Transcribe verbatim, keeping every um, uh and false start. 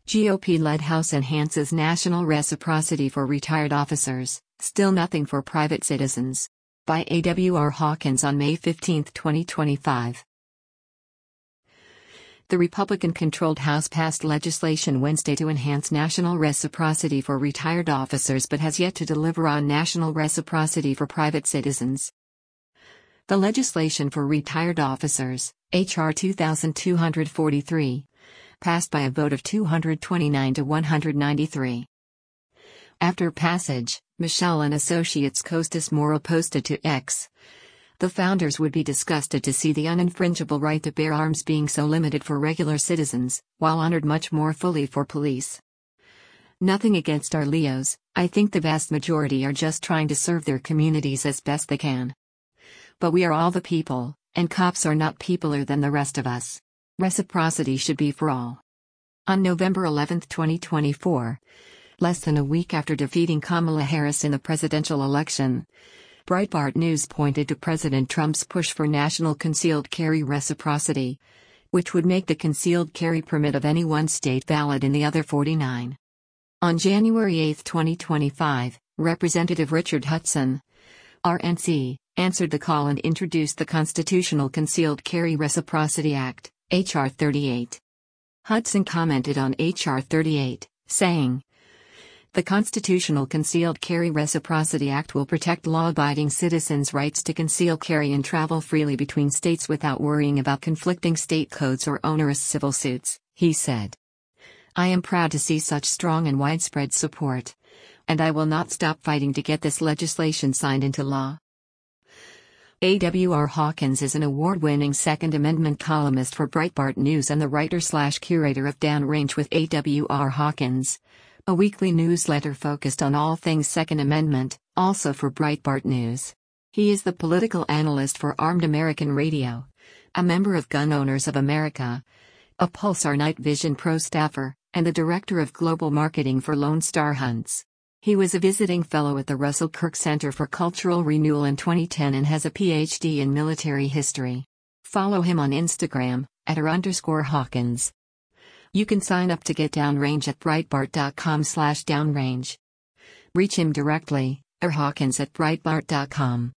G O P-led House enhances national reciprocity for retired officers, still nothing for private citizens. By A W R Hawkins on May fifteenth, twenty twenty-five. The Republican-controlled House passed legislation Wednesday to enhance national reciprocity for retired officers but has yet to deliver on national reciprocity for private citizens. The legislation for retired officers, H R two thousand two hundred forty-three, passed by a vote of two hundred twenty-nine to one hundred ninety-three. After passage, Michelle and Associates Costas Mora posted to X. The founders would be disgusted to see the uninfringible right to bear arms being so limited for regular citizens, while honored much more fully for police. Nothing against our Leos, I think the vast majority are just trying to serve their communities as best they can. But we are all the people, and cops are not peopler than the rest of us. Reciprocity should be for all. On November eleventh, twenty twenty-four, less than a week after defeating Kamala Harris in the presidential election, Breitbart News pointed to President Trump's push for national concealed carry reciprocity, which would make the concealed carry permit of any one state valid in the other forty-nine. On January eighth, twenty twenty-five, Representative Richard Hudson, R N C, answered the call and introduced the Constitutional Concealed Carry Reciprocity Act, H R thirty-eight. Hudson commented on H R thirty-eight, saying, "The Constitutional Concealed Carry Reciprocity Act will protect law-abiding citizens' rights to conceal carry and travel freely between states without worrying about conflicting state codes or onerous civil suits," he said. "I am proud to see such strong and widespread support, and I will not stop fighting to get this legislation signed into law." A W R Hawkins is an award-winning Second Amendment columnist for Breitbart News and the writer-slash-curator of Downrange with A W R Hawkins, a weekly newsletter focused on all things Second Amendment, also for Breitbart News. He is the political analyst for Armed American Radio, a member of Gun Owners of America, a Pulsar Night Vision Pro staffer, and the director of global marketing for Lone Star Hunts. He was a visiting fellow at the Russell Kirk Center for Cultural Renewal in twenty ten and has a P H D in military history. Follow him on Instagram, at r underscore Hawkins. You can sign up to get Downrange at breitbart dot com slash downrange. Reach him directly, or Hawkins at breitbart dot com.